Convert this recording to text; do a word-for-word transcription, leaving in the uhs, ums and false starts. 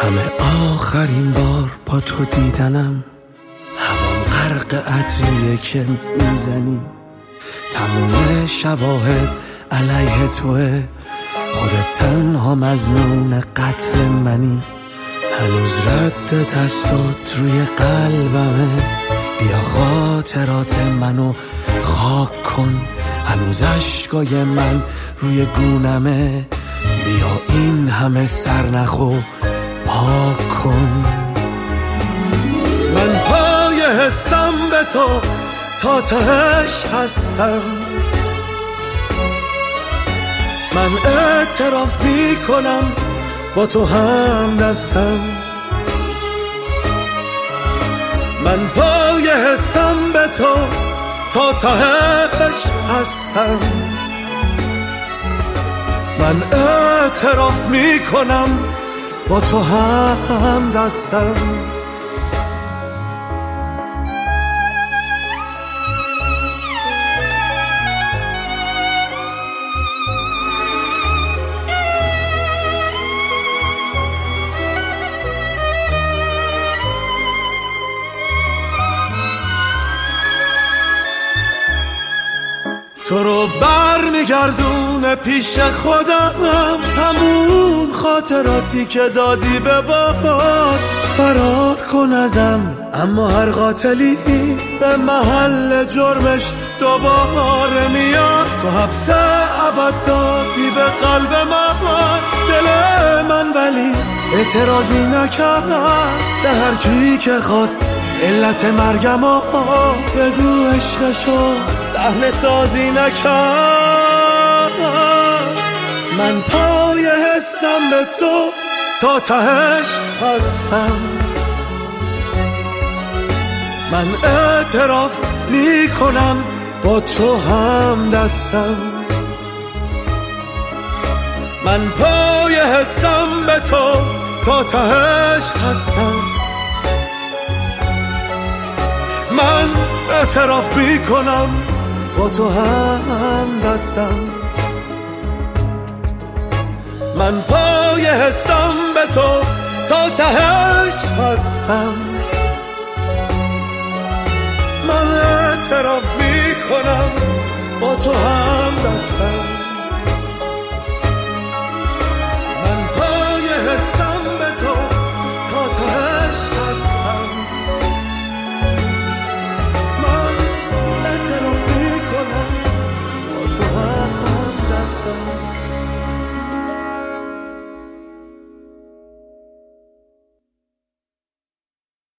همه آخرین بار با تو دیدنم، هوام غرق عطریه که میزنی، تموم شواهد علیه توه، خودت تنها مظنون قتل منی، هنوز رد دستات روی قلبمه، بیا خاطرات منو خاک کن، هنوز عشقای من روی گونمه، بیا این همه سرنخو پاک کن. من پای حسم به تو تا تهش هستم، من اعتراف می کنم با تو هم دستم، من پای حسم به تو تا تهش هستم، من اعتراف می کنم با تو هم دستم. تو رو بر میگردونه پیش خودم، همون خاطراتی که دادی به باد، فرار کن ازم اما هر قاتلی به محل جرمش دوباره میاد، تو حبس ابد دادی به قلب من، دل من ولی اعتراضی نکرد، به هر کی که خواست علت مرگم و بگو عشقشو صحنه سازی نکرد. من پای حسم به تو تا تهش هستم، من اعتراف می کنم با تو هم دستم، من پای حسم به تو تا تهش هستم، من اعتراف می کنم با تو هم دستم، من پای حسم به تو تا تهش هستم، من اعتراف می کنم با تو هم دستم.